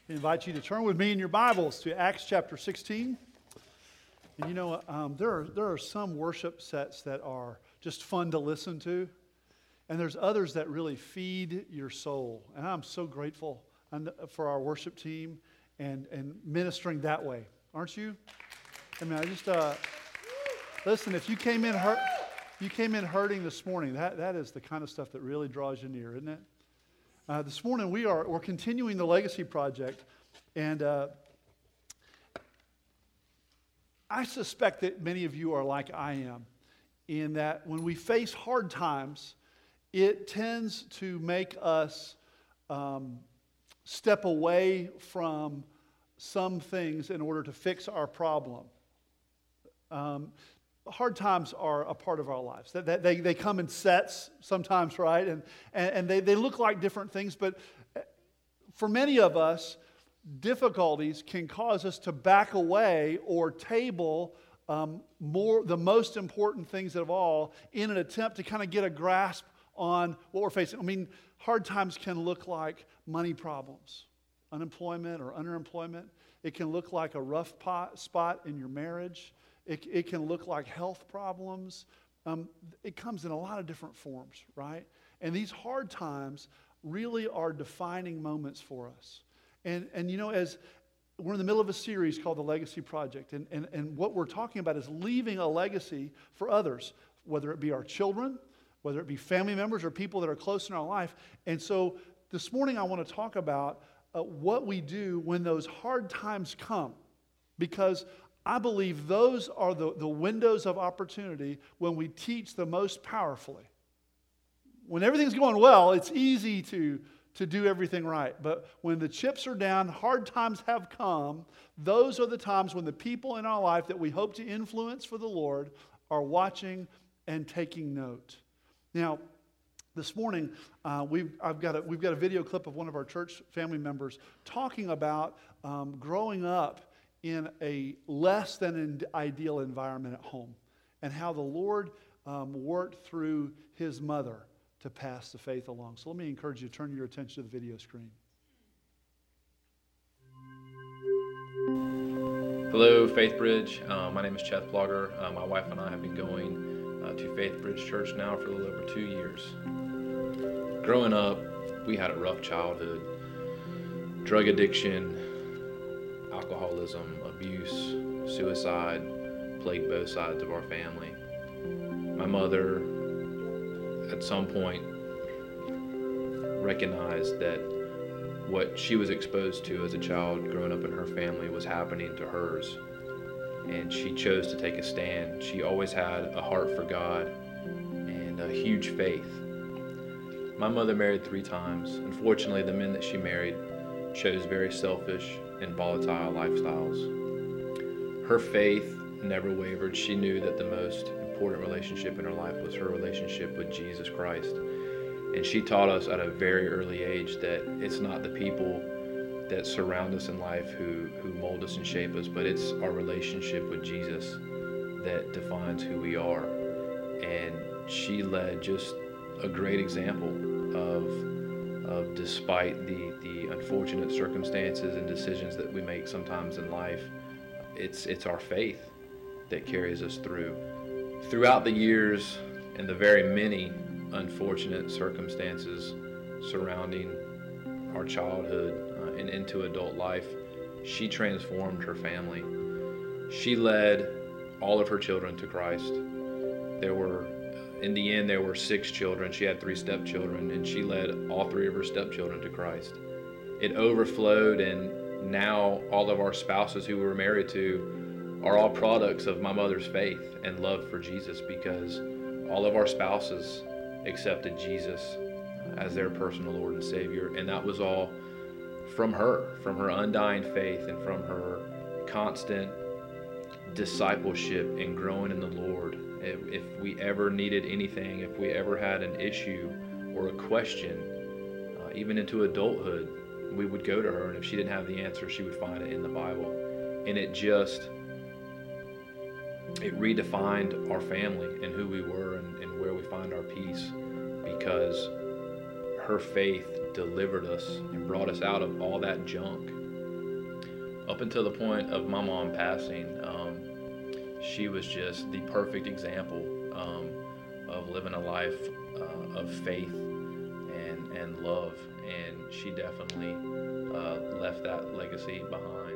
I invite you to turn with me in your Bibles to Acts chapter 16. And there are some worship sets that are just fun to listen to, and there's others that really feed your soul. And I'm so grateful for our worship team and ministering that way. Aren't you? I mean, listen, if you came in hurting this morning, that is the kind of stuff that really draws you near, isn't it? This morning we're continuing the Legacy Project, and I suspect that many of you are like I am, in that when we face hard times, it tends to make us step away from some things in order to fix our problem. Hard times are a part of our lives. They come in sets sometimes, right? And they look like different things, but for many of us, difficulties can cause us to back away or table the most important things of all in an attempt to kind of get a grasp on what we're facing. I mean, hard times can look like money problems, unemployment or underemployment. It can look like a rough spot in your marriage. It can look like health problems. It comes in a lot of different forms, right? And these hard times really are defining moments for us. And as we're in the middle of a series called the Legacy Project, and what we're talking about is leaving a legacy for others, whether it be our children, whether it be family members or people that are close in our life. And so this morning I want to talk about what we do when those hard times come, because I believe those are the windows of opportunity when we teach the most powerfully. When everything's going well, it's easy to do everything right. But when the chips are down, hard times have come, those are the times when the people in our life that we hope to influence for the Lord are watching and taking note. Now, this morning, we've got a video clip of one of our church family members talking about growing up in a less than ideal environment at home, and how the Lord worked through his mother to pass the faith along. So let me encourage you to turn your attention to the video screen. Hello, Faith Bridge. My name is Cheth Blogger. My wife and I have been going to Faith Bridge Church now for a little over 2 years. Growing up, we had a rough childhood. Drug addiction, alcoholism, abuse, suicide plagued both sides of our family. My mother, at some point, recognized that what she was exposed to as a child growing up in her family was happening to hers, and she chose to take a stand. She always had a heart for God and a huge faith. My mother married 3 times. Unfortunately, the men that she married chose very selfish and volatile lifestyles. Her faith never wavered. She knew that the most important relationship in her life was her relationship with Jesus Christ. And she taught us at a very early age that it's not the people that surround us in life who mold us and shape us, but it's our relationship with Jesus that defines who we are. And she led just a great example of despite the unfortunate circumstances and decisions that we make sometimes in life, it's our faith that carries us through. Throughout the years and the very many unfortunate circumstances surrounding our childhood and into adult life, she transformed her family. She led all of her children to Christ. In the end, there were 6 children. She had 3 stepchildren, and she led all 3 of her stepchildren to Christ. It overflowed, and now all of our spouses who we were married to are all products of my mother's faith and love for Jesus, because all of our spouses accepted Jesus as their personal Lord and Savior, and that was all from her undying faith and from her constant discipleship and growing in the Lord. If we ever needed anything, if we ever had an issue or a question, even into adulthood, we would go to her, and if she didn't have the answer, she would find it in the Bible. And it redefined our family and who we were and where we find our peace, because her faith delivered us and brought us out of all that junk up until the point of my mom passing, she was just the perfect example of living a life of faith and love, and she definitely left that legacy behind.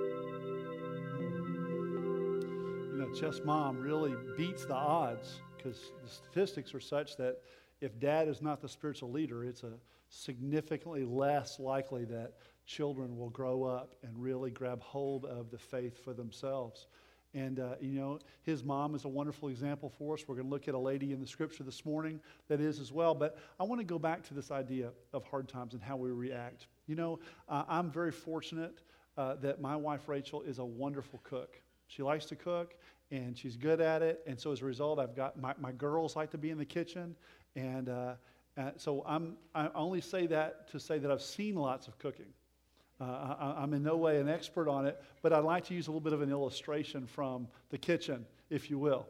Chess mom really beats the odds, because the statistics are such that if dad is not the spiritual leader, it's a significantly less likely that children will grow up and really grab hold of the faith for themselves. And, his mom is a wonderful example for us. We're going to look at a lady in the scripture this morning that is as well. But I want to go back to this idea of hard times and how we react. I'm very fortunate that my wife, Rachel, is a wonderful cook. She likes to cook, and she's good at it. And so as a result, I've got my girls like to be in the kitchen. And so I only say that to say that I've seen lots of cooking. I'm in no way an expert on it, but I'd like to use a little bit of an illustration from the kitchen, if you will.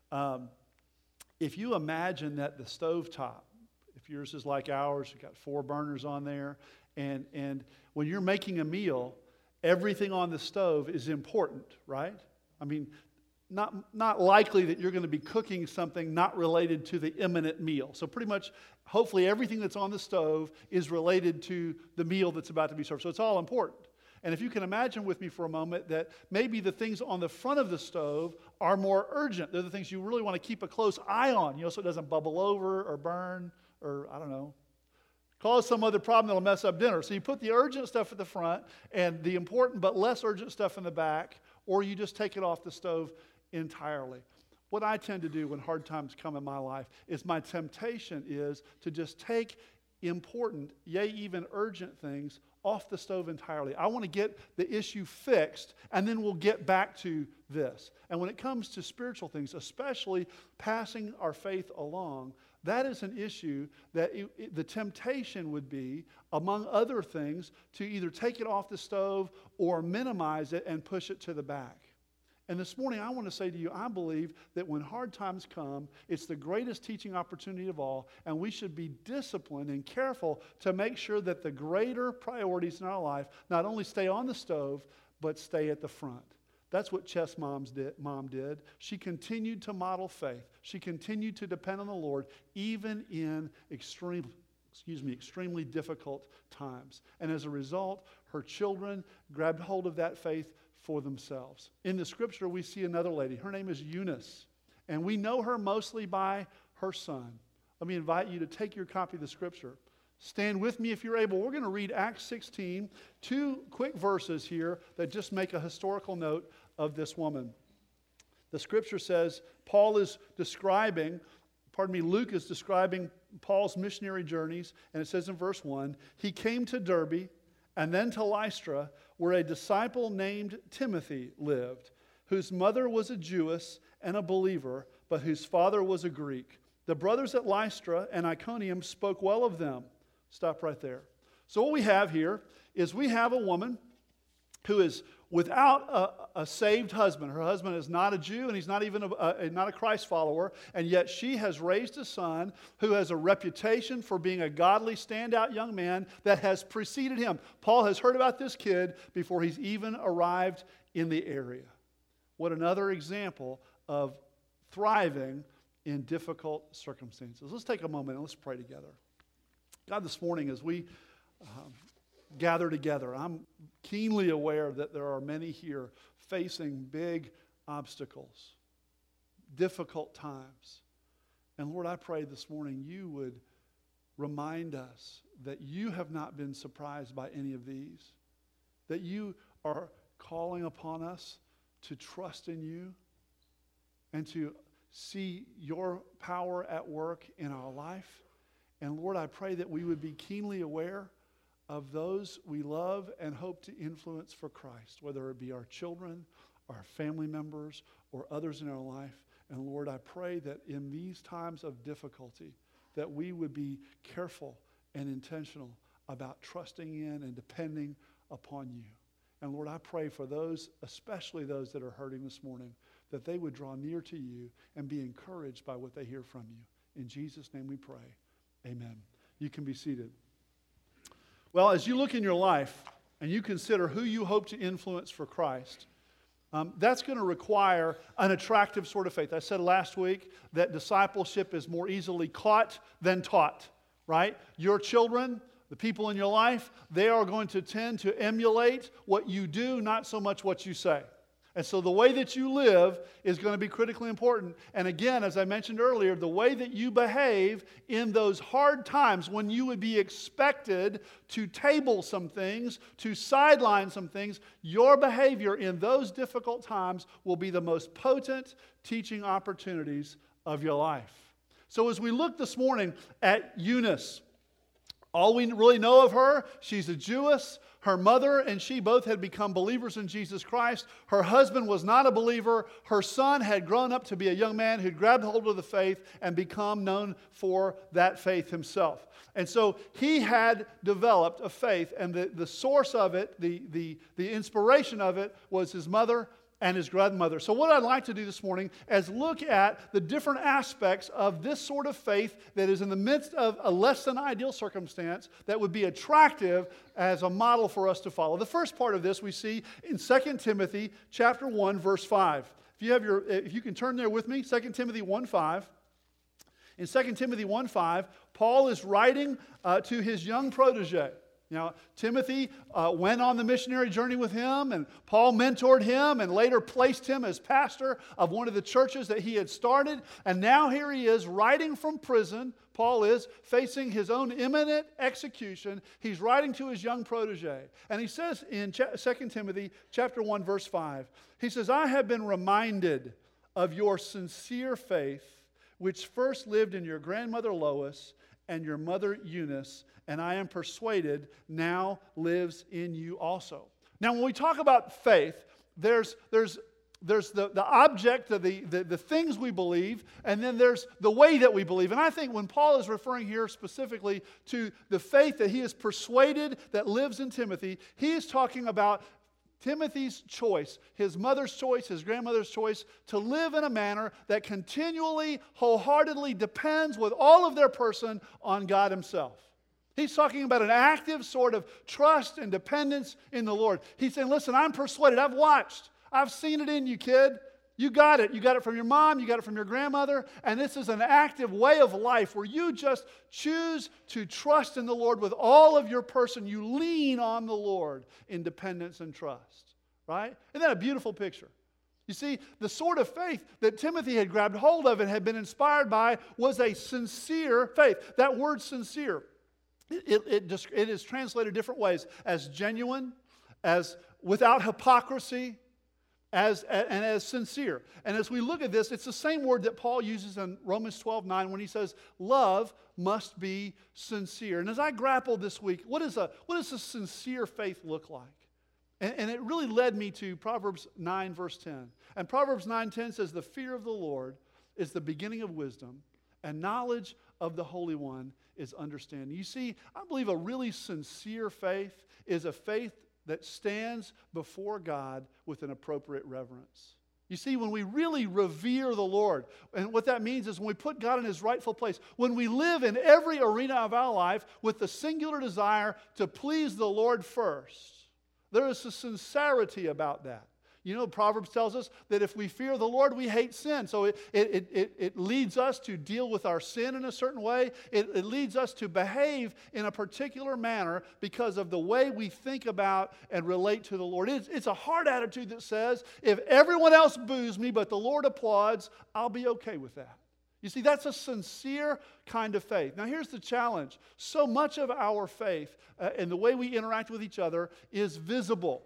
If you imagine that the stovetop, if yours is like ours, you've got 4 burners on there, and when you're making a meal, everything on the stove is important, right? I mean, not likely that you're going to be cooking something not related to the imminent meal. So pretty much, hopefully everything that's on the stove is related to the meal that's about to be served. So it's all important. And if you can imagine with me for a moment that maybe the things on the front of the stove are more urgent. They're the things you really want to keep a close eye on, so it doesn't bubble over or burn or, cause some other problem that'll mess up dinner. So you put the urgent stuff at the front and the important but less urgent stuff in the back, or you just take it off the stove entirely. What I tend to do when hard times come in my life is my temptation is to just take important, yea, even urgent things off the stove entirely. I want to get the issue fixed, and then we'll get back to this. And when it comes to spiritual things, especially passing our faith along, that is an issue that the temptation would be, among other things, to either take it off the stove or minimize it and push it to the back. And this morning, I want to say to you, I believe that when hard times come, it's the greatest teaching opportunity of all, and we should be disciplined and careful to make sure that the greater priorities in our life not only stay on the stove, but stay at the front. That's what Chess mom did. She continued to model faith. She continued to depend on the Lord, even in extremely difficult times. And as a result, her children grabbed hold of that faith for themselves. In the scripture, we see another lady. Her name is Eunice, and we know her mostly by her son. Let me invite you to take your copy of the scripture. Stand with me if you're able. We're going to read Acts 16, 2 quick verses here that just make a historical note of this woman. The scripture says, Luke is describing Paul's missionary journeys, and it says in verse 1, he came to Derbe and then to Lystra, where a disciple named Timothy lived, whose mother was a Jewess and a believer, but whose father was a Greek. The brothers at Lystra and Iconium spoke well of them. Stop right there. So what we have here is we have a woman who is without a saved husband. Her husband is not a Jew, and he's not even not a Christ follower, and yet she has raised a son who has a reputation for being a godly, standout young man that has preceded him. Paul has heard about this kid before he's even arrived in the area. What another example of thriving in difficult circumstances. Let's take a moment and let's pray together. God, this morning as we gather together, I'm keenly aware that there are many here facing big obstacles, difficult times. And Lord, I pray this morning you would remind us that you have not been surprised by any of these, that you are calling upon us to trust in you and to see your power at work in our life. And Lord, I pray that we would be keenly aware of those we love and hope to influence for Christ, whether it be our children, our family members, or others in our life. And Lord, I pray that in these times of difficulty, that we would be careful and intentional about trusting in and depending upon you. And Lord, I pray for those, especially those that are hurting this morning, that they would draw near to you and be encouraged by what they hear from you. In Jesus' name we pray. Amen. You can be seated. Well, as you look in your life and you consider who you hope to influence for Christ, that's going to require an attractive sort of faith. I said last week that discipleship is more easily caught than taught, right? Your children, the people in your life, they are going to tend to emulate what you do, not so much what you say. And so the way that you live is going to be critically important. And again, as I mentioned earlier, the way that you behave in those hard times when you would be expected to table some things, to sideline some things, your behavior in those difficult times will be the most potent teaching opportunities of your life. So as we look this morning at Eunice, all we really know of her, she's a Jewess. Her mother and she both had become believers in Jesus Christ. Her husband was not a believer. Her son had grown up to be a young man who'd grabbed hold of the faith and become known for that faith himself. And so he had developed a faith, and the source of it, the inspiration of it, was his mother and his grandmother. So what I'd like to do this morning is look at the different aspects of this sort of faith that is in the midst of a less than ideal circumstance that would be attractive as a model for us to follow. The first part of this we see in 2 Timothy chapter 1, verse 5. If you can turn there with me, 2 Timothy 1:5. In 2 Timothy 1:5, Paul is writing to his young protege. Now, Timothy went on the missionary journey with him, and Paul mentored him and later placed him as pastor of one of the churches that he had started. And now here he is writing from prison. Paul is facing his own imminent execution. He's writing to his young protege. And he says in 2 Timothy chapter 1, verse 5, he says, I have been reminded of your sincere faith, which first lived in your grandmother Lois and your mother Eunice, and I am persuaded now lives in you also. Now, when we talk about faith, there's the object of the things we believe, and then there's the way that we believe. And I think when Paul is referring here specifically to the faith that he is persuaded that lives in Timothy, he is talking about Timothy's choice, his mother's choice, his grandmother's choice, to live in a manner that continually, wholeheartedly depends with all of their person on God himself. He's talking about an active sort of trust and dependence in the Lord. He's saying, listen, I'm persuaded. I've watched. I've seen it in you, kid. You got it. You got it from your mom. You got it from your grandmother. And this is an active way of life where you just choose to trust in the Lord with all of your person. You lean on the Lord in dependence and trust. Right? Isn't that a beautiful picture? You see, the sort of faith that Timothy had grabbed hold of and had been inspired by was a sincere faith. That word sincere, it is translated different ways, as genuine, as without hypocrisy, and as sincere. And as we look at this, it's the same word that Paul uses in Romans 12:9 when he says, love must be sincere. And as I grappled this week, what does a sincere faith look like? And it really led me to Proverbs 9, verse 10. And Proverbs 9:10 says, the fear of the Lord is the beginning of wisdom, and knowledge of the Holy One is understanding. You see, I believe a really sincere faith is a faith that stands before God with an appropriate reverence. You see, when we really revere the Lord, and what that means is when we put God in his rightful place, when we live in every arena of our life with the singular desire to please the Lord first, there is a sincerity about that. You know, Proverbs tells us that if we fear the Lord, we hate sin. So it leads us to deal with our sin in a certain way. It leads us to behave in a particular manner because of the way we think about and relate to the Lord. It's a hard attitude that says, if everyone else boos me but the Lord applauds, I'll be okay with that. You see, that's a sincere kind of faith. Now, here's the challenge. So much of our faith and the way we interact with each other is visible.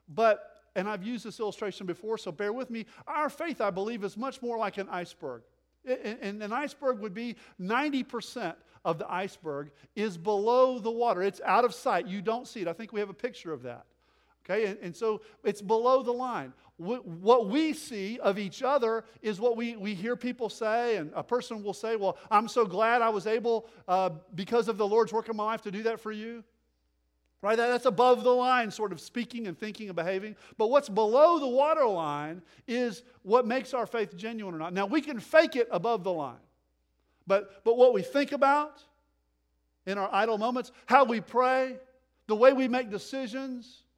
And I've used this illustration before, so bear with me. Our faith, I believe, is much more like an iceberg. And an iceberg would be 90% of the iceberg is below the water. It's out of sight. You don't see it. I think we have a picture of that. Okay, and so it's below the line. What we see of each other is what we hear people say, and a person will say, well, I'm so glad I was able, because of the Lord's work in my life, to do that for you. Right? That's above the line sort of speaking and thinking and behaving. But what's below the waterline is what makes our faith genuine or not. Now, we can fake it above the line. But what we think about in our idle moments, how we pray, the way we make decisions,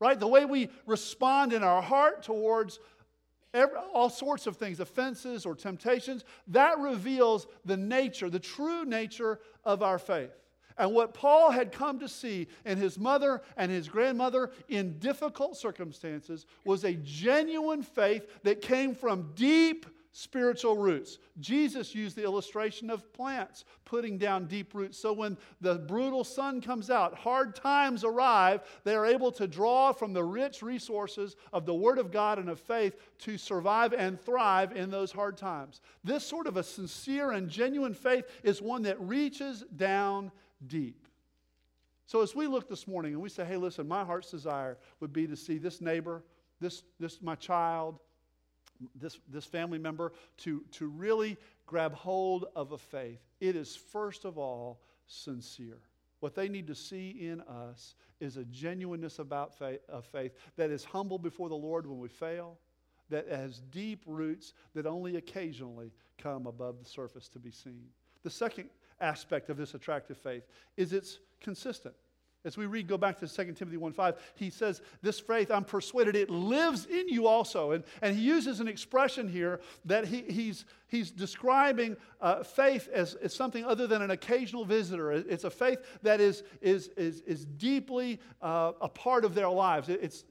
right? The way we respond in our heart towards all sorts of things, offenses or temptations, that reveals the nature, the true nature of our faith. And what Paul had come to see in his mother and his grandmother in difficult circumstances was a genuine faith that came from deep spiritual roots. Jesus used the illustration of plants putting down deep roots. So when the brutal sun comes out, hard times arrive, they are able to draw from the rich resources of the Word of God and of faith to survive and thrive in those hard times. This sort of a sincere and genuine faith is one that reaches down deep. So as we look this morning and we say, hey, listen, my heart's desire would be to see this neighbor, this my child, this family member to really grab hold of a faith. It is first of all sincere. What they need to see in us is a genuineness of faith that is humble before the Lord when we fail, that has deep roots that only occasionally come above the surface to be seen. The second aspect of this attractive faith is it's consistent. As we read, go back to 2 Timothy 1:5, he says, this faith, I'm persuaded, it lives in you also. And he uses an expression here that he's describing faith as something other than an occasional visitor. It's a faith that is deeply a part of their lives.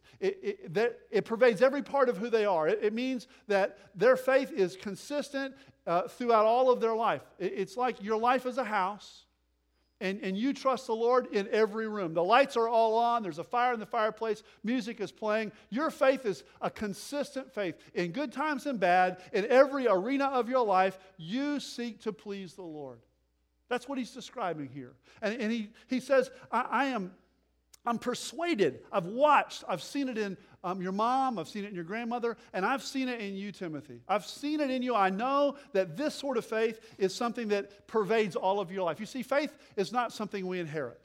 It pervades every part of who they are. It means that their faith is consistent throughout all of their life. It's like your life is a house. And you trust the Lord in every room. The lights are all on. There's a fire in the fireplace. Music is playing. Your faith is a consistent faith. In good times and bad, in every arena of your life, you seek to please the Lord. That's what he's describing here. And he says, I'm persuaded. I've watched. I've seen it in your mom. I've seen it in your grandmother. And I've seen it in you, Timothy. I've seen it in you. I know that this sort of faith is something that pervades all of your life. You see, faith is not something we inherit.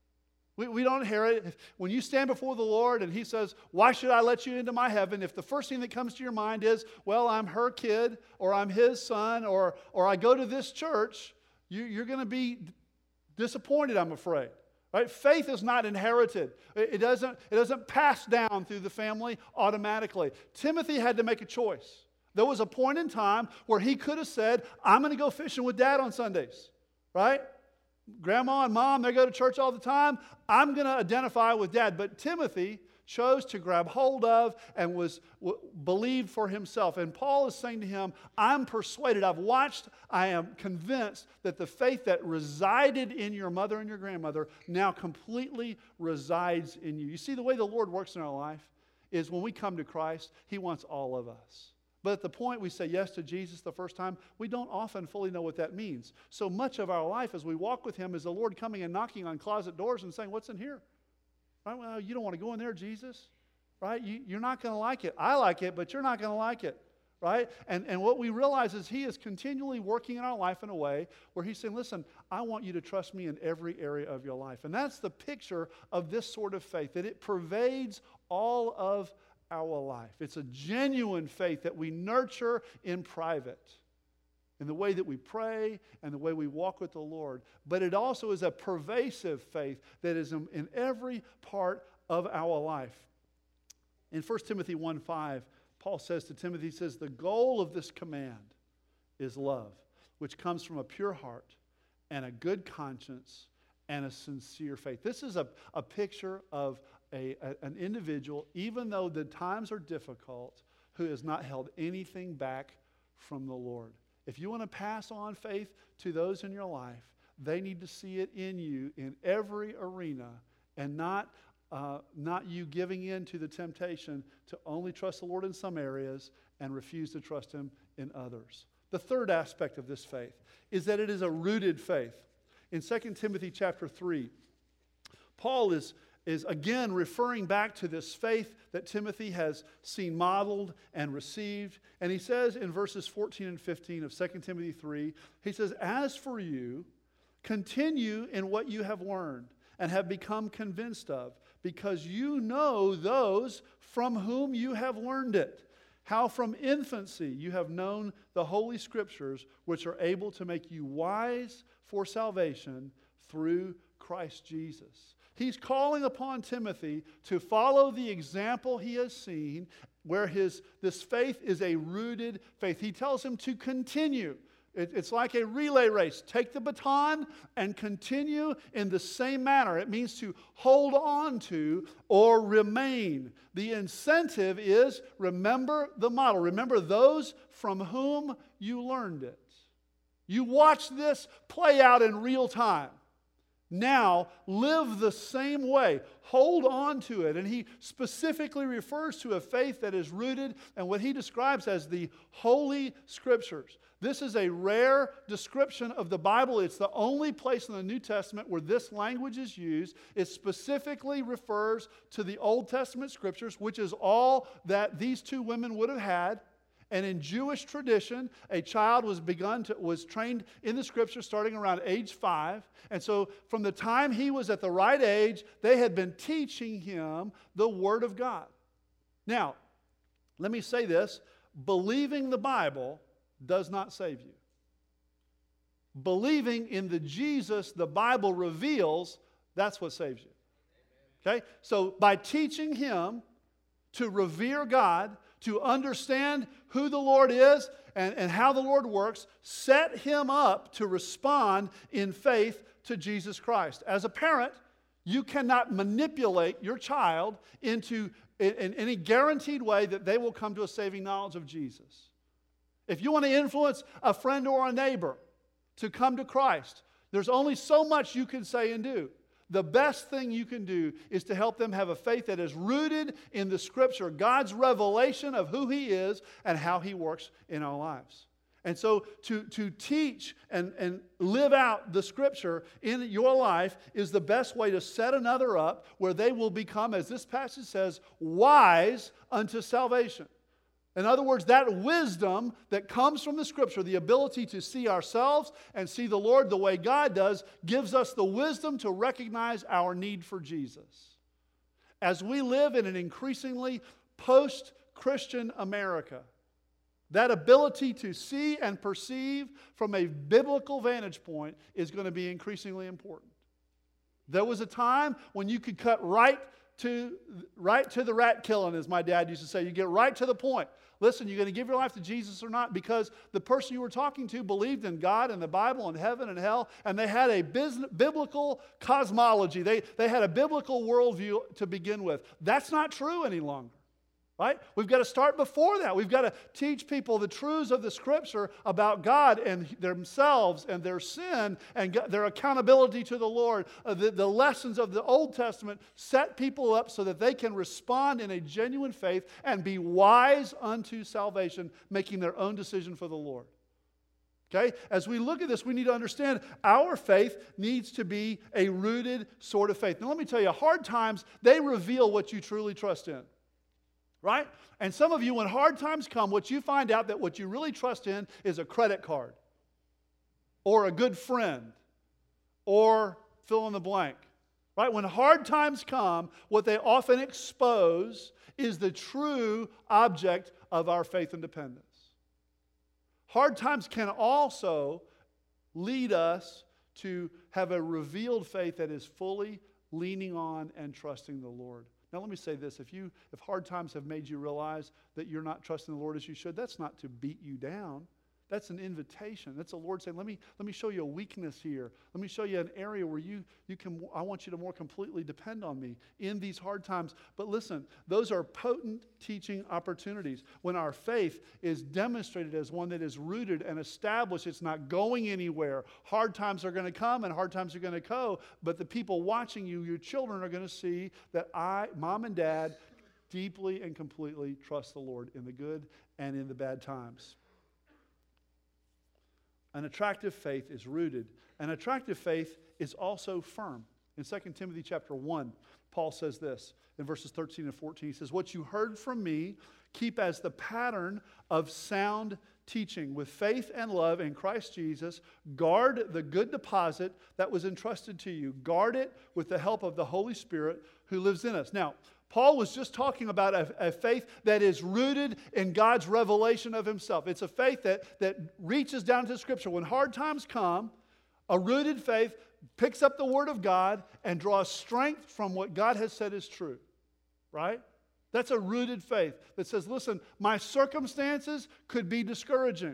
We don't inherit it. When you stand before the Lord and he says, why should I let you into my heaven? If the first thing that comes to your mind is, well, I'm her kid, or I'm his son, or I go to this church, you're going to be disappointed, I'm afraid. Right? Faith is not inherited. It doesn't pass down through the family automatically. Timothy had to make a choice. There was a point in time where he could have said, I'm going to go fishing with Dad on Sundays. Right? Grandma and Mom, they go to church all the time. I'm going to identify with Dad. But Timothy chose to grab hold of and believed for himself. And Paul is saying to him, I'm persuaded, I've watched, I am convinced that the faith that resided in your mother and your grandmother now completely resides in you. You see, the way the Lord works in our life is when we come to Christ, he wants all of us. But at the point we say yes to Jesus the first time, we don't often fully know what that means. So much of our life as we walk with him is the Lord coming and knocking on closet doors and saying, what's in here? Right? Well, you don't want to go in there, Jesus. Right? You're not going to like it. I like it, but you're not going to like it. Right? And what we realize is he is continually working in our life in a way where he's saying, listen, I want you to trust me in every area of your life. And that's the picture of this sort of faith, that it pervades all of our life. It's a genuine faith that we nurture in private, in the way that we pray and the way we walk with the Lord. But it also is a pervasive faith that is in every part of our life. In 1 Timothy 1:5, Paul says to Timothy, he says, the goal of this command is love, which comes from a pure heart and a good conscience and a sincere faith. This is a picture of an individual, even though the times are difficult, who has not held anything back from the Lord. If you want to pass on faith to those in your life, they need to see it in you in every arena, and not you giving in to the temptation to only trust the Lord in some areas and refuse to trust him in others. The third aspect of this faith is that it is a rooted faith. In 2 Timothy chapter 3, Paul is again referring back to this faith that Timothy has seen modeled and received. And he says in verses 14 and 15 of 2 Timothy 3, he says, as for you, continue in what you have learned and have become convinced of, because you know those from whom you have learned it, how from infancy you have known the Holy Scriptures, which are able to make you wise for salvation through Christ Jesus. he's calling upon Timothy to follow the example he has seen, where this faith is a rooted faith. He tells him to continue. It's like a relay race. Take the baton and continue in the same manner. It means to hold on to or remain. The incentive is remember the model. Remember those from whom you learned it. You watch this play out in real time. Now, live the same way. Hold on to it. And he specifically refers to a faith that is rooted in what he describes as the Holy Scriptures. This is a rare description of the Bible. It's the only place in the New Testament where this language is used. It specifically refers to the Old Testament Scriptures, which is all that these two women would have had. And in Jewish tradition, a child was trained in the Scripture starting around age 5. And so from the time he was at the right age, they had been teaching him the Word of God. Now, let me say this. Believing the Bible does not save you. Believing in the Jesus the Bible reveals, that's what saves you. Okay? So by teaching him to revere God, to understand who the Lord is and how the Lord works, set him up to respond in faith to Jesus Christ. As a parent, you cannot manipulate your child into in any guaranteed way that they will come to a saving knowledge of Jesus. If you want to influence a friend or a neighbor to come to Christ, there's only so much you can say and do. The best thing you can do is to help them have a faith that is rooted in the Scripture, God's revelation of who He is and how He works in our lives. And so to teach and live out the Scripture in your life is the best way to set another up where they will become, as this passage says, wise unto salvation. In other words, that wisdom that comes from the Scripture, the ability to see ourselves and see the Lord the way God does, gives us the wisdom to recognize our need for Jesus. As we live in an increasingly post-Christian America, that ability to see and perceive from a biblical vantage point is going to be increasingly important. There was a time when you could cut right to the rat killing, as my dad used to say. You get right to the point. Listen, you're going to give your life to Jesus or not, because the person you were talking to believed in God and the Bible and heaven and hell, and they had a biblical cosmology. They had a biblical worldview to begin with. That's not true any longer. Right? We've got to start before that. We've got to teach people the truths of the Scripture about God and themselves and their sin and their accountability to the Lord. The lessons of the Old Testament set people up so that they can respond in a genuine faith and be wise unto salvation, making their own decision for the Lord. Okay? As we look at this, we need to understand our faith needs to be a rooted sort of faith. Now let me tell you, hard times, they reveal what you truly trust in. Right? And some of you, when hard times come, what you find out that what you really trust in is a credit card or a good friend or fill in the blank. Right? When hard times come, what they often expose is the true object of our faith and dependence. Hard times can also lead us to have a revealed faith that is fully leaning on and trusting the Lord. Now let me say this, if hard times have made you realize that you're not trusting the Lord as you should, that's not to beat you down. That's an invitation. That's the Lord saying, let me show you a weakness here. Let me show you an area where I want you to more completely depend on me in these hard times. But listen, those are potent teaching opportunities. When our faith is demonstrated as one that is rooted and established, it's not going anywhere. Hard times are going to come and hard times are going to go, but the people watching you, your children, are going to see that Mom and Dad, deeply and completely trust the Lord in the good and in the bad times. An attractive faith is rooted. An attractive faith is also firm. In 2 Timothy chapter 1, Paul says this in verses 13 and 14. He says, "What you heard from me, keep as the pattern of sound teaching. With faith and love in Christ Jesus, guard the good deposit that was entrusted to you. Guard it with the help of the Holy Spirit who lives in us." Now, Paul was just talking about a faith that is rooted in God's revelation of Himself. It's a faith that reaches down to Scripture. When hard times come, a rooted faith picks up the Word of God and draws strength from what God has said is true, right? That's a rooted faith that says, listen, my circumstances could be discouraging,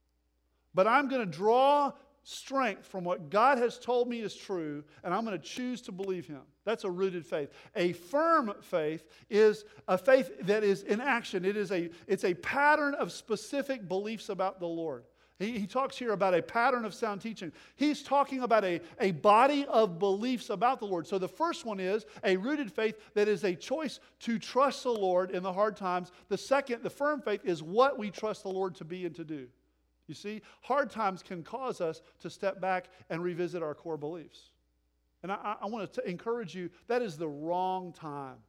but I'm going to draw strength from what God has told me is true, and I'm going to choose to believe Him. That's a rooted faith. A firm faith is a faith that is in action. It's a pattern of specific beliefs about the Lord. He talks here about a pattern of sound teaching. He's talking about a body of beliefs about the Lord. So the first one is a rooted faith that is a choice to trust the Lord in the hard times. The second, the firm faith, is what we trust the Lord to be and to do. You see, hard times can cause us to step back and revisit our core beliefs. And I want to encourage you, that is the wrong time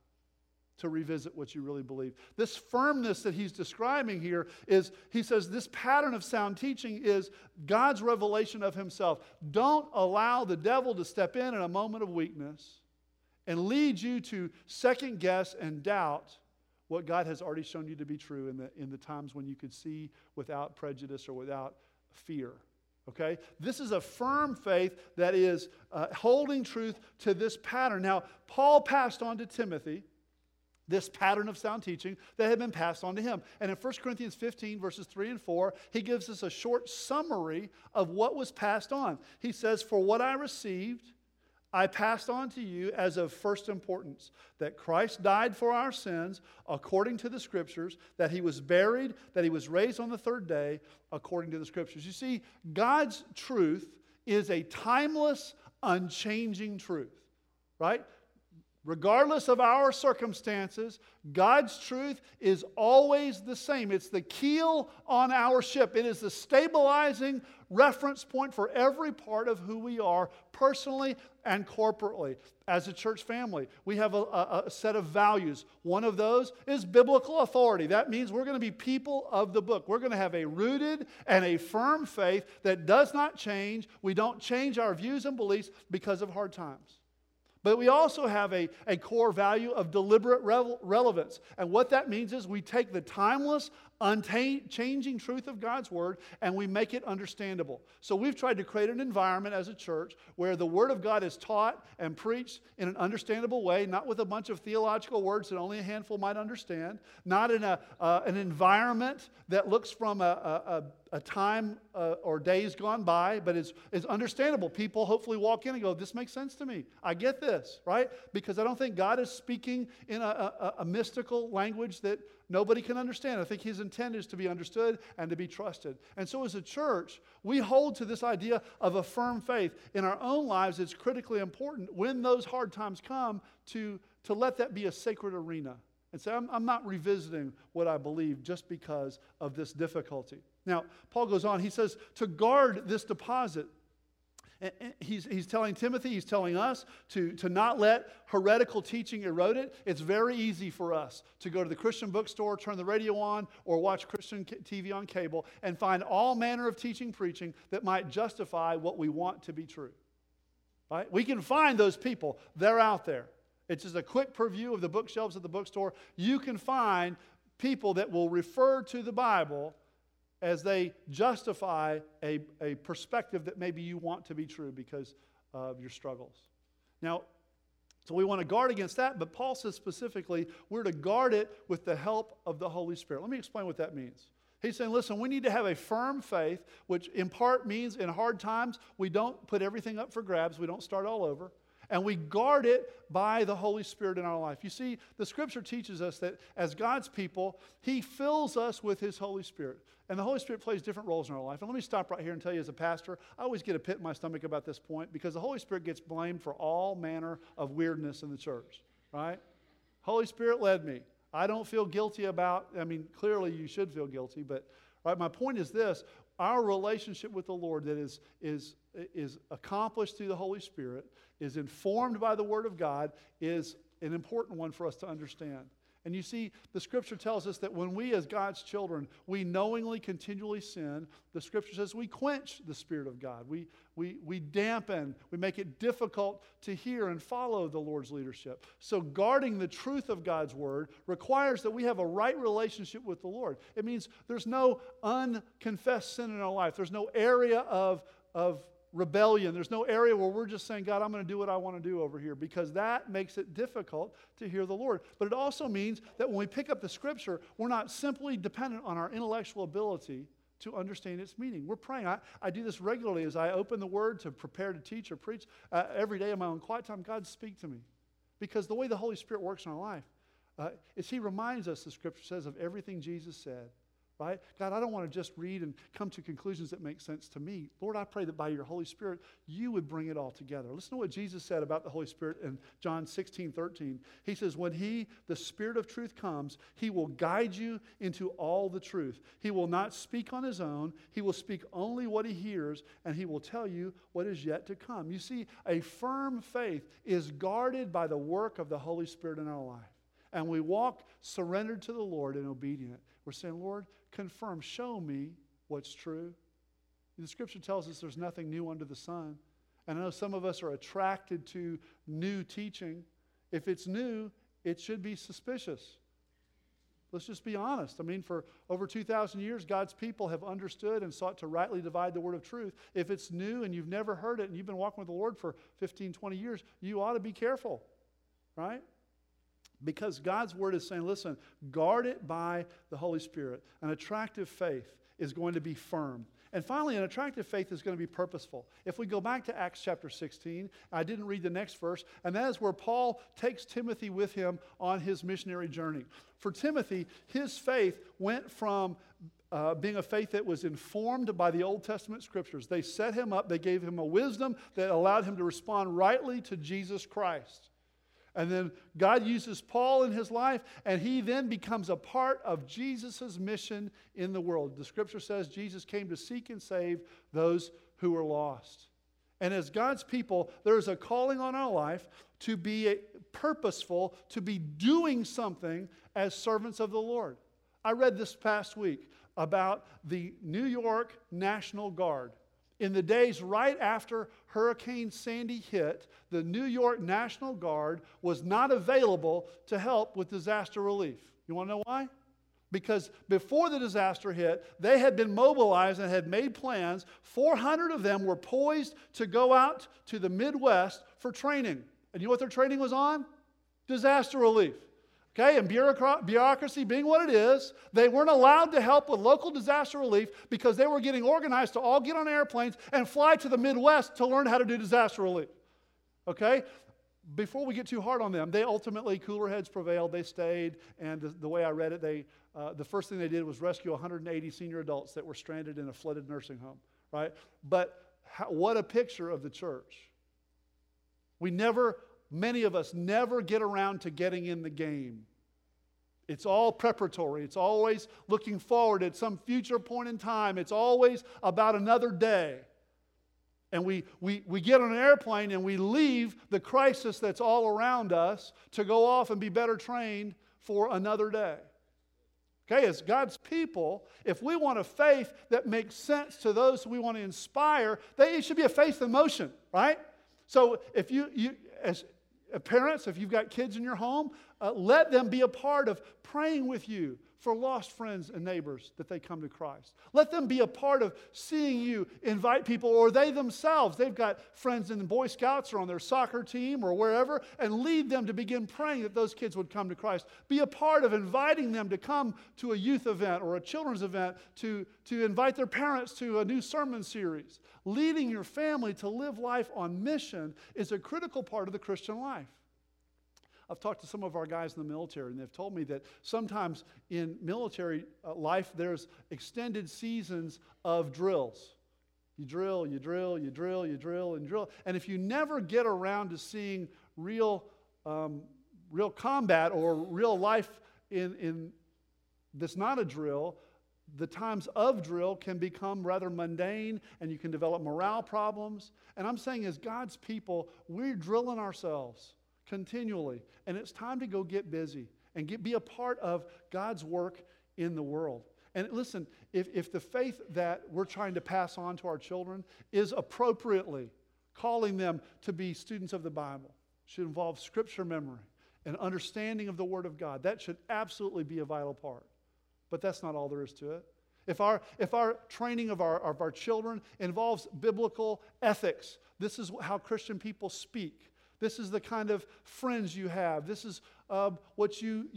to revisit what you really believe. This firmness that he's describing here is, he says, this pattern of sound teaching is God's revelation of Himself. Don't allow the devil to step in a moment of weakness and lead you to second guess and doubt what God has already shown you to be true in the times when you could see without prejudice or without fear. Okay? This is a firm faith that is holding truth to this pattern. Now, Paul passed on to Timothy this pattern of sound teaching that had been passed on to him. And in 1 Corinthians 15, verses 3 and 4, he gives us a short summary of what was passed on. He says, "For what I received, I passed on to you as of first importance, that Christ died for our sins according to the Scriptures, that He was buried, that He was raised on the third day according to the Scriptures." You see, God's truth is a timeless, unchanging truth, right? Regardless of our circumstances, God's truth is always the same. It's the keel on our ship. It is the stabilizing reference point for every part of who we are personally and corporately. As a church family, we have a set of values. One of those is biblical authority. That means we're going to be people of the book. We're going to have a rooted and a firm faith that does not change. We don't change our views and beliefs because of hard times. But we also have a core value of deliberate relevance. And what that means is we take the timeless, unchanging truth of God's Word and we make it understandable. So we've tried to create an environment as a church where the Word of God is taught and preached in an understandable way, not with a bunch of theological words that only a handful might understand, not in an environment that looks from a time or days gone by, but is understandable. People hopefully walk in and go, "This makes sense to me. I get this," right? Because I don't think God is speaking in a mystical language that nobody can understand. I think His intent is to be understood and to be trusted. And so as a church, we hold to this idea of a firm faith. In our own lives, it's critically important when those hard times come to let that be a sacred arena. And say, I'm not revisiting what I believe just because of this difficulty. Now, Paul goes on. He says to guard this deposit. And he's telling Timothy, he's telling us to not let heretical teaching erode it. It's very easy for us to go to the Christian bookstore, turn the radio on, or watch Christian TV on cable and find all manner of teaching, preaching that might justify what we want to be true. Right? We can find those people. They're out there. It's just a quick preview of the bookshelves at the bookstore. You can find people that will refer to the Bible as they justify a perspective that maybe you want to be true because of your struggles. Now, so we want to guard against that, but Paul says specifically we're to guard it with the help of the Holy Spirit. Let me explain what that means. He's saying, listen, we need to have a firm faith, which in part means in hard times we don't put everything up for grabs, we don't start all over. And we guard it by the Holy Spirit in our life. You see, the Scripture teaches us that as God's people, He fills us with His Holy Spirit. And the Holy Spirit plays different roles in our life. And let me stop right here and tell you as a pastor, I always get a pit in my stomach about this point because the Holy Spirit gets blamed for all manner of weirdness in the church, right? Holy Spirit led me. I don't feel guilty about, clearly you should feel guilty, but right, my point is this, our relationship with the Lord that is accomplished through the Holy Spirit, is informed by the Word of God, is an important one for us to understand. And you see, the Scripture tells us that when we as God's children, we knowingly continually sin, the Scripture says we quench the Spirit of God. We dampen, we make it difficult to hear and follow the Lord's leadership. So guarding the truth of God's Word requires that we have a right relationship with the Lord. It means there's no unconfessed sin in our life. There's no area of rebellion. There's no area where we're just saying, God, I'm going to do what I want to do over here, because that makes it difficult to hear the Lord. But it also means that when we pick up the Scripture, we're not simply dependent on our intellectual ability to understand its meaning. We're praying. I do this regularly as I open the Word to prepare to teach or preach. Every day in my own quiet time, God, speak to me. Because the way the Holy Spirit works in our life is He reminds us, the Scripture says, of everything Jesus said. Right? God, I don't want to just read and come to conclusions that make sense to me. Lord, I pray that by your Holy Spirit, you would bring it all together. Listen to what Jesus said about the Holy Spirit in John 16:13. He says, when He, the Spirit of truth, comes, He will guide you into all the truth. He will not speak on His own. He will speak only what He hears, and He will tell you what is yet to come. You see, a firm faith is guarded by the work of the Holy Spirit in our life. And we walk surrendered to the Lord and obedient. We're saying, Lord, confirm, show me what's true. The Scripture tells us there's nothing new under the sun. And I know some of us are attracted to new teaching. If it's new, it should be suspicious. Let's just be honest. I mean, for over 2,000 years, God's people have understood and sought to rightly divide the word of truth. If it's new and you've never heard it and you've been walking with the Lord for 15, 20 years, you ought to be careful, right? Because God's word is saying, listen, guard it by the Holy Spirit. An attractive faith is going to be firm. And finally, an attractive faith is going to be purposeful. If we go back to Acts chapter 16, I didn't read the next verse, and that is where Paul takes Timothy with him on his missionary journey. For Timothy, his faith went from being a faith that was informed by the Old Testament Scriptures. They set him up, they gave him a wisdom that allowed him to respond rightly to Jesus Christ. And then God uses Paul in his life, and he then becomes a part of Jesus' mission in the world. The Scripture says Jesus came to seek and save those who were lost. And as God's people, there is a calling on our life to be purposeful, to be doing something as servants of the Lord. I read this past week about the New York National Guard. In the days right after Hurricane Sandy hit, the New York National Guard was not available to help with disaster relief. You want to know why? Because before the disaster hit, they had been mobilized and had made plans. 400 of them were poised to go out to the Midwest for training. And you know what their training was on? Disaster relief. Okay, and bureaucracy being what it is, they weren't allowed to help with local disaster relief because they were getting organized to all get on airplanes and fly to the Midwest to learn how to do disaster relief. Okay? Before we get too hard on them, they ultimately, cooler heads prevailed. They stayed, and the way I read it, the first thing they did was rescue 180 senior adults that were stranded in a flooded nursing home. Right? But what a picture of the church. Many of us never get around to getting in the game. It's all preparatory. It's always looking forward at some future point in time. It's always about another day. And we get on an airplane and we leave the crisis that's all around us to go off and be better trained for another day. Okay, as God's people, if we want a faith that makes sense to those who we want to inspire, it should be a faith in motion, right? So if you as parents, if you've got kids in your home, let them be a part of praying with you for lost friends and neighbors that they come to Christ. Let them be a part of seeing you invite people, or they themselves, they've got friends in the Boy Scouts or on their soccer team or wherever, and lead them to begin praying that those kids would come to Christ. Be a part of inviting them to come to a youth event or a children's event, to invite their parents to a new sermon series. Leading your family to live life on mission is a critical part of the Christian life. I've talked to some of our guys in the military, and they've told me that sometimes in military life, there's extended seasons of drills. You drill, you drill, you drill, you drill, and drill. And if you never get around to seeing real combat or real life in that's not a drill, the times of drill can become rather mundane, and you can develop morale problems. And I'm saying as God's people, we're drilling ourselves continually. And it's time to go get busy and be a part of God's work in the world. And listen, if the faith that we're trying to pass on to our children is appropriately calling them to be students of the Bible, should involve scripture memory and understanding of the Word of God. That should absolutely be a vital part. But that's not all there is to it. if our training of our children involves biblical ethics, this is how Christian people speak. This is the kind of friends you have. This is what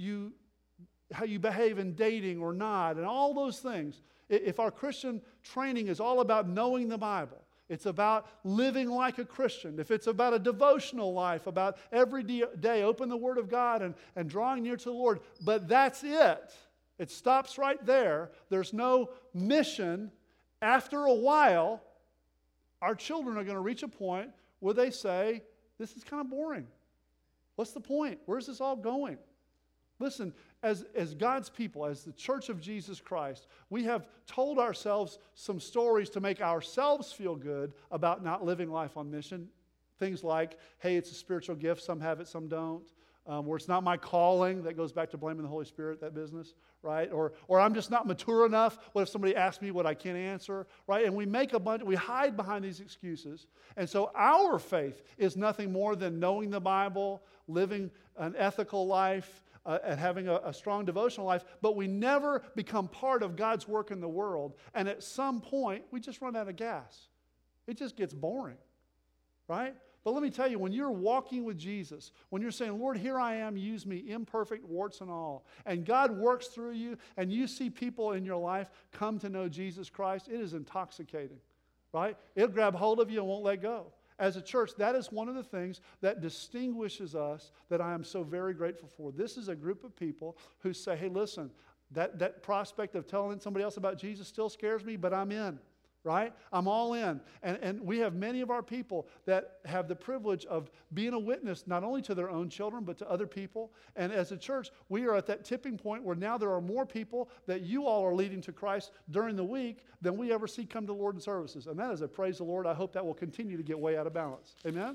how you behave in dating or not, and all those things. If our Christian training is all about knowing the Bible, it's about living like a Christian. If it's about a devotional life, about every day open the Word of God and drawing near to the Lord, but that's it. It stops right there. There's no mission. After a while, our children are going to reach a point where they say, this is kind of boring. What's the point? Where's this all going? Listen, as God's people, as the Church of Jesus Christ, we have told ourselves some stories to make ourselves feel good about not living life on mission. Things like, hey, it's a spiritual gift, some have it, some don't. Where it's not my calling, that goes back to blaming the Holy Spirit, that business, right? Or I'm just not mature enough. What if somebody asks me what I can't answer, right? And we hide behind these excuses. And so our faith is nothing more than knowing the Bible, living an ethical life, and having a strong devotional life, but we never become part of God's work in the world. And at some point, we just run out of gas. It just gets boring, right? But let me tell you, when you're walking with Jesus, when you're saying, Lord, here I am, use me, imperfect, warts and all, and God works through you, and you see people in your life come to know Jesus Christ, it is intoxicating, right? It'll grab hold of you and won't let go. As a church, that is one of the things that distinguishes us that I am so very grateful for. This is a group of people who say, hey, listen, that prospect of telling somebody else about Jesus still scares me, but I'm in. Right? I'm all in. And we have many of our people that have the privilege of being a witness not only to their own children, but to other people. And as a church, we are at that tipping point where now there are more people that you all are leading to Christ during the week than we ever see come to the Lord in services. And that is a praise the Lord. I hope that will continue to get way out of balance. Amen?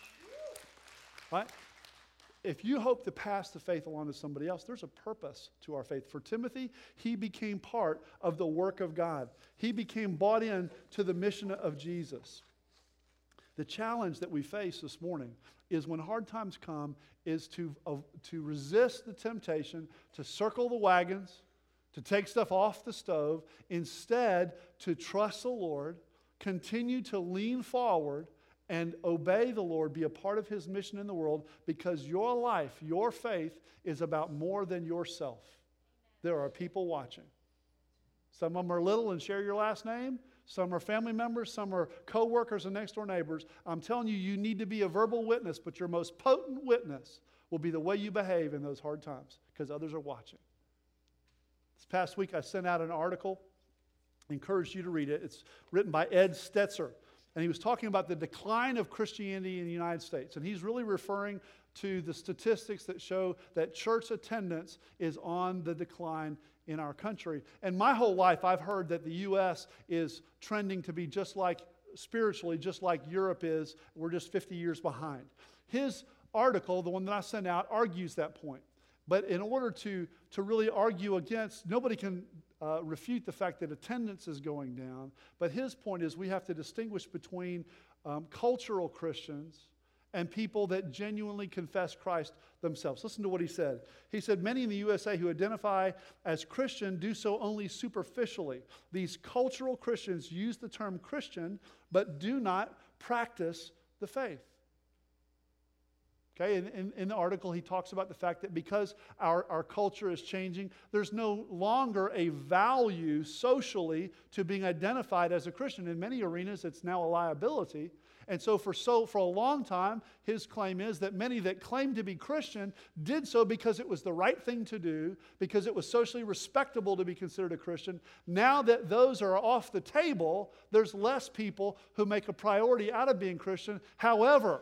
Right? If you hope to pass the faith along to somebody else, there's a purpose to our faith. For Timothy, he became part of the work of God. He became bought in to the mission of Jesus. The challenge that we face this morning is when hard times come is to resist the temptation to circle the wagons, to take stuff off the stove, instead to trust the Lord, continue to lean forward, and obey the Lord, be a part of His mission in the world, because your life, your faith is about more than yourself. There are people watching. Some of them are little and share your last name. Some are family members. Some are co-workers and next-door neighbors. I'm telling you, you need to be a verbal witness, but your most potent witness will be the way you behave in those hard times, because others are watching. This past week, I sent out an article. I encourage you to read it. It's written by Ed Stetzer. And he was talking about the decline of Christianity in the United States. And he's really referring to the statistics that show that church attendance is on the decline in our country. And my whole life, I've heard that the U.S. is trending to be just like, spiritually, just like Europe is. We're just 50 years behind. His article, the one that I sent out, argues that point. But in order to really argue against, nobody can refute the fact that attendance is going down. But his point is we have to distinguish between cultural Christians and people that genuinely confess Christ themselves. Listen to what he said. He said, many in the USA who identify as Christian do so only superficially. These cultural Christians use the term Christian, but do not practice the faith. Okay, in the article, he talks about the fact that because our culture is changing, there's no longer a value socially to being identified as a Christian. In many arenas, it's now a liability. And so for a long time, his claim is that many that claimed to be Christian did so because it was the right thing to do, because it was socially respectable to be considered a Christian. Now that those are off the table, there's less people who make a priority out of being Christian. However,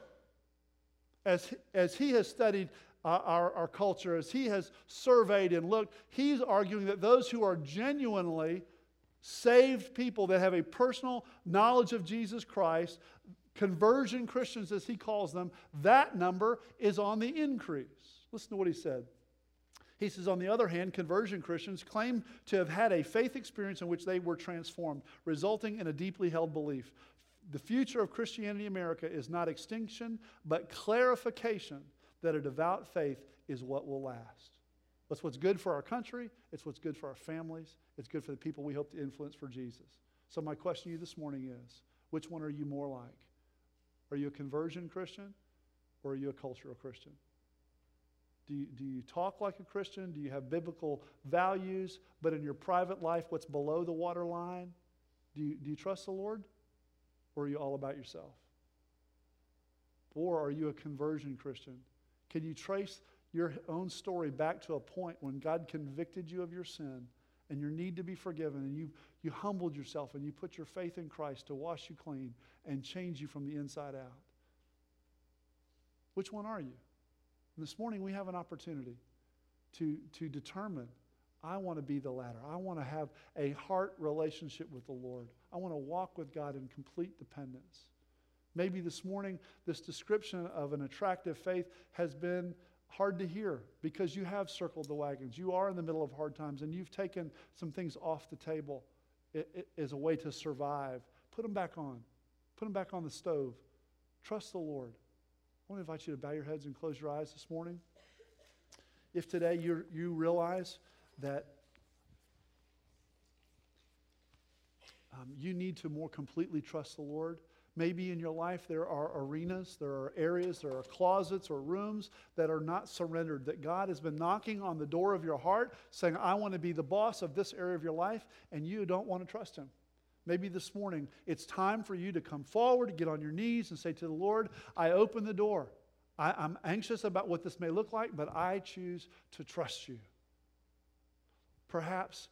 as he has studied our culture, as he has surveyed and looked, he's arguing that those who are genuinely saved people that have a personal knowledge of Jesus Christ, conversion Christians as he calls them, that number is on the increase. Listen to what he said. He says, on the other hand, conversion Christians claim to have had a faith experience in which they were transformed, resulting in a deeply held belief. The future of Christianity in America is not extinction, but clarification that a devout faith is what will last. It's what's good for our country. It's what's good for our families. It's good for the people we hope to influence for Jesus. So my question to you this morning is, which one are you more like? Are you a conversion Christian or are you a cultural Christian? Do you talk like a Christian? Do you have biblical values, but in your private life, what's below the waterline? Do you trust the Lord? Or are you all about yourself? Or are you a conversion Christian? Can you trace your own story back to a point when God convicted you of your sin and your need to be forgiven, and you humbled yourself and you put your faith in Christ to wash you clean and change you from the inside out? Which one are you? And this morning we have an opportunity to determine, I want to be the latter. I want to have a heart relationship with the Lord. I want to walk with God in complete dependence. Maybe this morning this description of an attractive faith has been hard to hear because you have circled the wagons. You are in the middle of hard times and you've taken some things off the table as a way to survive. Put them back on. Put them back on the stove. Trust the Lord. I want to invite you to bow your heads and close your eyes this morning. If today you realize that you need to more completely trust the Lord, maybe in your life there are arenas, there are areas, there are closets or rooms that are not surrendered, that God has been knocking on the door of your heart saying, I want to be the boss of this area of your life, and you don't want to trust Him. Maybe this morning it's time for you to come forward, get on your knees and say to the Lord, I open the door. I'm anxious about what this may look like, but I choose to trust you. Perhaps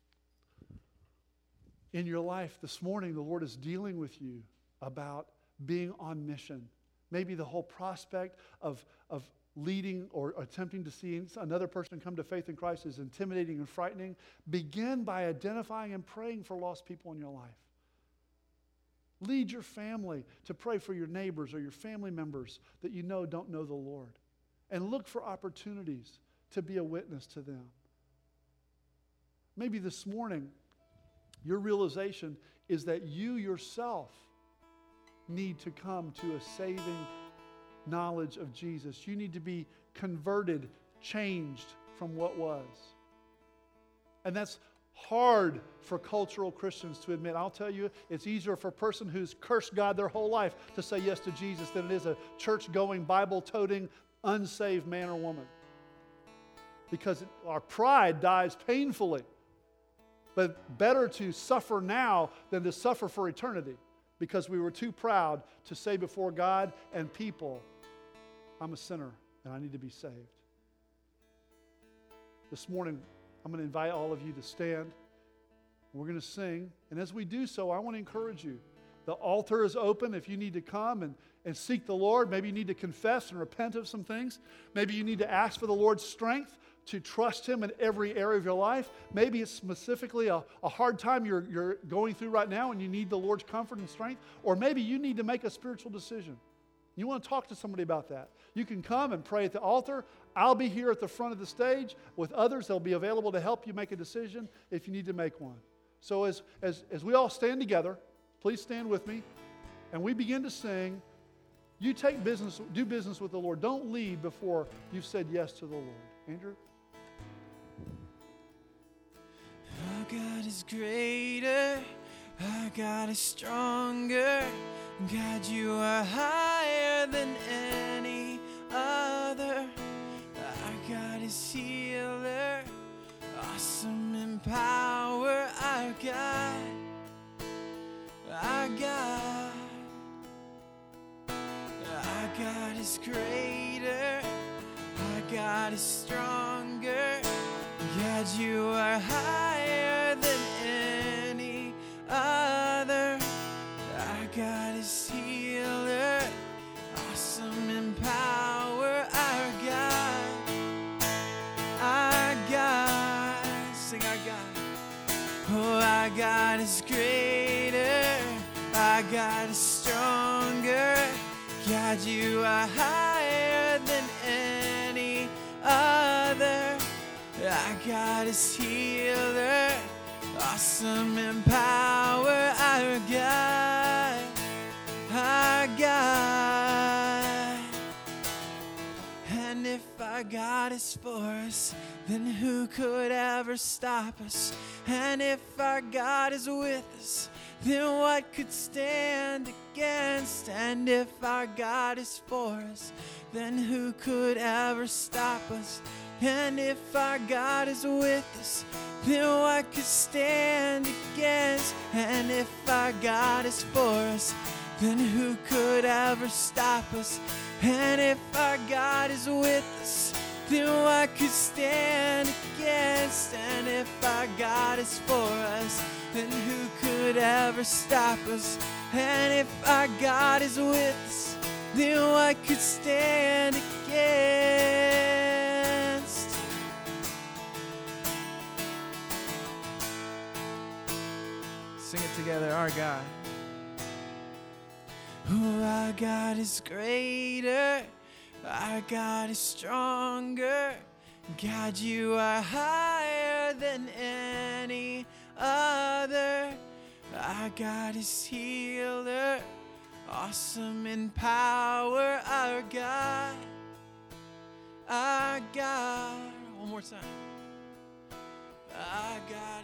in your life this morning the Lord is dealing with you about being on mission. Maybe the whole prospect of leading or attempting to see another person come to faith in Christ is intimidating and frightening. Begin by identifying and praying for lost people in your life. Lead your family to pray for your neighbors or your family members that you know don't know the Lord. And look for opportunities to be a witness to them. Maybe this morning your realization is that you yourself need to come to a saving knowledge of Jesus. You need to be converted, changed from what was. And that's hard for cultural Christians to admit. I'll tell you, it's easier for a person who's cursed God their whole life to say yes to Jesus than it is a church-going, Bible-toting, unsaved man or woman. Because our pride dies painfully. But better to suffer now than to suffer for eternity, because we were too proud to say before God and people, I'm a sinner and I need to be saved. This morning, I'm going to invite all of you to stand. We're going to sing. And as we do so, I want to encourage you. The altar is open if you need to come and seek the Lord. Maybe you need to confess and repent of some things. Maybe you need to ask for the Lord's strength to trust Him in every area of your life. Maybe it's specifically a hard time you're going through right now and you need the Lord's comfort and strength. Or maybe you need to make a spiritual decision. You want to talk to somebody about that. You can come and pray at the altar. I'll be here at the front of the stage with others. They'll be available to help you make a decision if you need to make one. So as we all stand together, please stand with me, and we begin to sing. You do business with the Lord. Don't leave before you've said yes to the Lord. Andrew? Our God is greater, our God is stronger. God, you are higher than any other. Our God is healer, awesome in power. Our God, our God. Our God is greater, our God is stronger. God, you are higher than any other. Our God is healer, awesome in power. Our God, sing our God. Oh, our God is greater, our God is stronger. God, you are higher than any other. Our God is healer, awesome in power. Our God, our God. And if our God is for us, then who could ever stop us? And if our God is with us, then what could stand against? And if our God is for us, then who could ever stop us? And if our God is with us, then what could stand against? And if our God is for us, then who could ever stop us? And if our God is with us, then what could stand against? And if our God is for us, then who could ever stop us? And if our God is with us, then what could stand against? Sing it together, our God. Oh, our God is greater, our God is stronger. God, you are higher than any other. Our God is healer, awesome in power. Our God, our God. One more time. Our God